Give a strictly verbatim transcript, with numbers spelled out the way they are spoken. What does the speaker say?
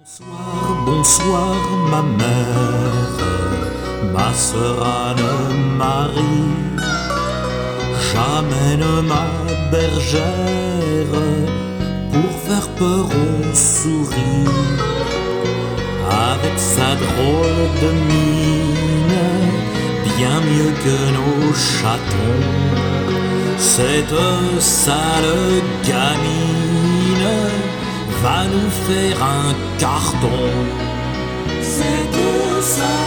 Bonsoir, bonsoir ma mère, ma sœur Anne-Marie. J'amène ma bergère pour faire peur aux souris. Avec sa drôle de mine, bien mieux que nos chatons, cette sale gamine va nous faire un carton. Cette sale